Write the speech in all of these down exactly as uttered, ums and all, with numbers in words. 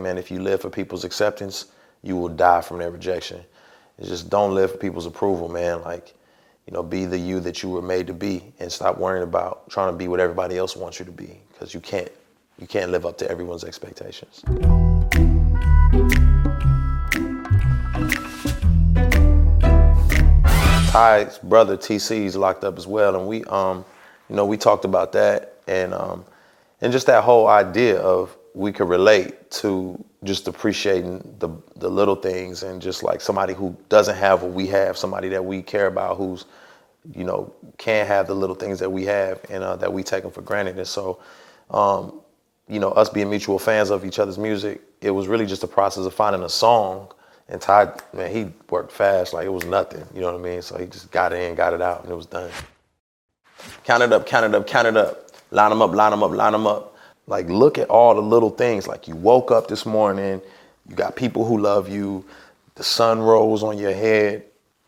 man, if you live for people's acceptance, you will die from their rejection. It's just don't live for people's approval, man. Like, you know, be the you that you were made to be and stop worrying about trying to be what everybody else wants you to be, because you can't. You can't live up to everyone's expectations. Ty's brother T C is locked up as well, and we, um, you know, we talked about that, and um, and just that whole idea of we could relate to just appreciating the the little things, and just like somebody who doesn't have what we have, somebody that we care about, who's, you know, can't have the little things that we have, and uh, that we take them for granted. And so, um, you know, us being mutual fans of each other's music, it was really just a process of finding a song. And Ty, man, he worked fast, like it was nothing, you know what I mean? So he just got it in, got it out, and it was done. Count it up, count it up, count it up. Line them up, line them up, line them up. Like, look at all the little things. Like, you woke up this morning, you got people who love you, the sun rose on your head,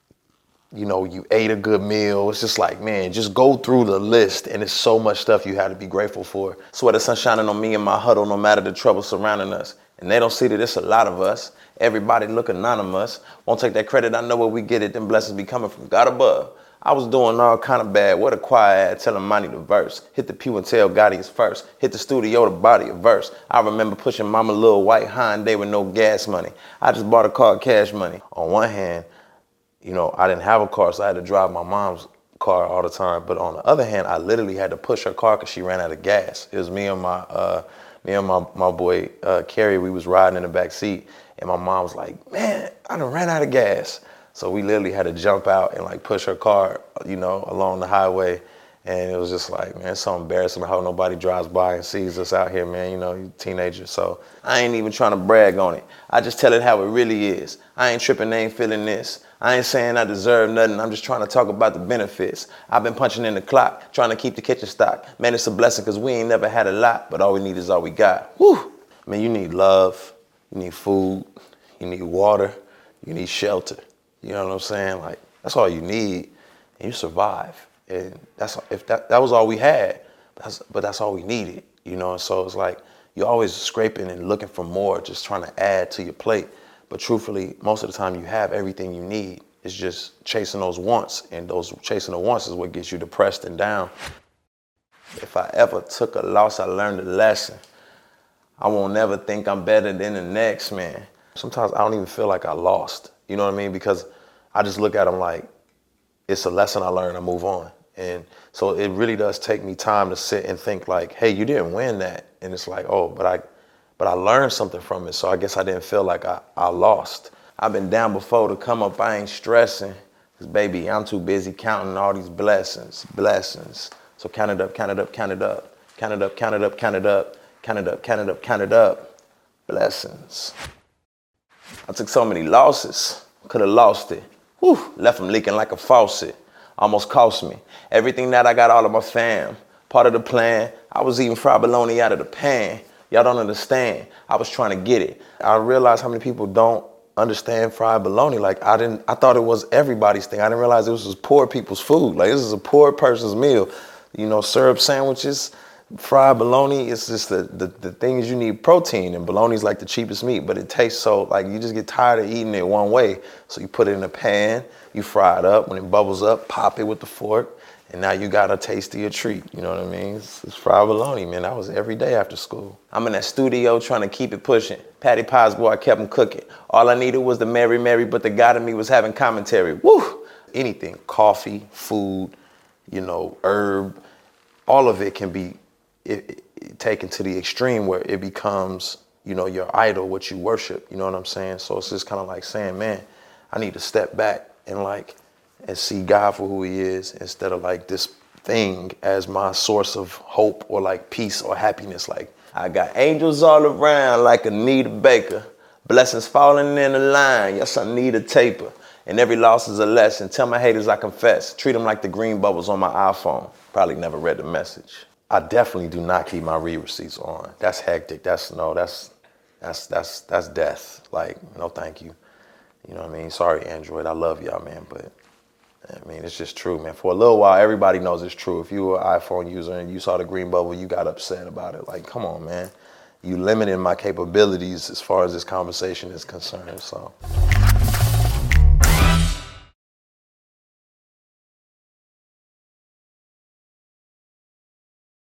you know, you ate a good meal. It's just like, man, just go through the list, and it's so much stuff you have to be grateful for. Swear the sun shining on me and my huddle, no matter the trouble surrounding us. And they don't see that it's a lot of us. Everybody look anonymous. Won't take that credit, I know where we get it. Them blessings be coming from God above. I was doing all kind of bad. What a choir ad, telling Monty the verse. Hit the pew and tell Gotti is first. Hit the studio to body a verse. I remember pushing mama little white Hyundai with no gas money. I just bought a car cash money. On one hand, you know, I didn't have a car, so I had to drive my mom's car all the time. But on the other hand, I literally had to push her car because she ran out of gas. It was me and my uh, me and my, my boy, uh, Kerry, we was riding in the back seat, and my mom was like, man, I done ran out of gas. So we literally had to jump out and like push her car, you know, along the highway. And it was just like, man, it's so embarrassing how nobody drives by and sees us out here, man, you know, you teenagers. So I ain't even trying to brag on it. I just tell it how it really is. I ain't tripping, they ain't feeling this. I ain't saying I deserve nothing. I'm just trying to talk about the benefits. I've been punching in the clock, trying to keep the kitchen stocked. Man, it's a blessing because we ain't never had a lot, but all we need is all we got. Whew. I mean, you need love, you need food, you need water, you need shelter. You know what I'm saying? Like, that's all you need, and you survive. And that's if that that was all we had, that's, but that's all we needed, you know. And so it's like you're always scraping and looking for more, just trying to add to your plate. But truthfully, most of the time you have everything you need. It's just chasing those wants, and those chasing the wants is what gets you depressed and down. If I ever took a loss, I learned a lesson. I won't never think I'm better than the next man. Sometimes I don't even feel like I lost, you know what I mean? Because I just look at them like it's a lesson I learned, I move on. And so it really does take me time to sit and think like, hey, you didn't win that. And it's like, oh, but I but I learned something from it. So I guess I didn't feel like I, I lost. I've been down before to come up, I ain't stressing. Cause baby, I'm too busy counting all these blessings, blessings. So count it up, count it up, count it up. Count it up, count it up, count it up. Count it up, count it up, count it up. Blessings. I took so many losses, could have lost it. Whew, left them leaking like a faucet. Almost cost me. Everything that I got, all of my fam. Part of the plan, I was eating fried bologna out of the pan. Y'all don't understand. I was trying to get it. I realized how many people don't understand fried bologna. Like I didn't, I thought it was everybody's thing. I didn't realize this was poor people's food. Like this is a poor person's meal. You know, syrup sandwiches, fried bologna, it's just the, the, the things you need protein, and bologna's like the cheapest meat, but it tastes so, like you just get tired of eating it one way. So you put it in a pan, you fry it up, when it bubbles up, pop it with the fork, and now you got a taste of your treat, you know what I mean? It's, it's fried bologna, man, that was every day after school. I'm in that studio trying to keep it pushing. Patty Pies, boy, I kept them cooking. All I needed was the Mary Mary, but the God in me was having commentary. Woo! Anything, coffee, food, you know, herb, all of it can be It, it, taken to the extreme where it becomes, you know, your idol, what you worship, you know what I'm saying? So it's just kind of like saying, man, I need to step back and like, and see God for who he is instead of like this thing as my source of hope or like peace or happiness. Like I got angels all around like Anita Baker, blessings falling in the line. Yes, I need a taper. And every loss is a lesson. Tell my haters I confess. Treat them like the green bubbles on my iPhone. Probably never read the message. I definitely do not keep my read receipts on. That's hectic. That's no, that's that's that's that's death. Like, no thank you. You know what I mean? Sorry, Android. I love y'all, man, but I mean, it's just true, man. For a little while, everybody knows it's true. If you were an iPhone user and you saw the green bubble, you got upset about it. Like, come on, man. you limiting my capabilities as far as this conversation is concerned. So.